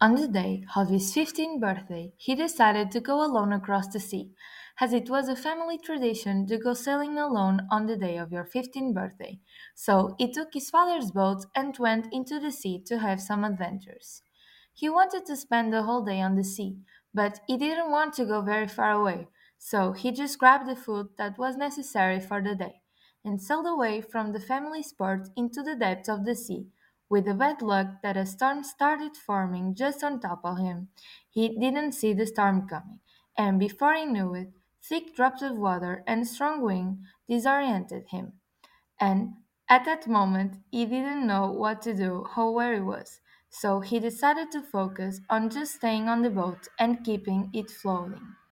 On the day of his 15th birthday, he decided to go alone across the sea, as it was a family tradition to go sailing alone on the day of your 15th birthday. So he took his father's boat and went into the sea to have some adventures. He wanted to spend the whole day on the sea, but he didn't want to go very far away, so he just grabbed the food that was necessary for the day and sailed away from the family sport into the depths of the sea, with the bad luck that a storm started forming just on top of him. He didn't see the storm coming, and before he knew it, thick drops of water and strong wind disoriented him. And at that moment, he didn't know what to do or where he was, so he decided to focus on just staying on the boat and keeping it floating.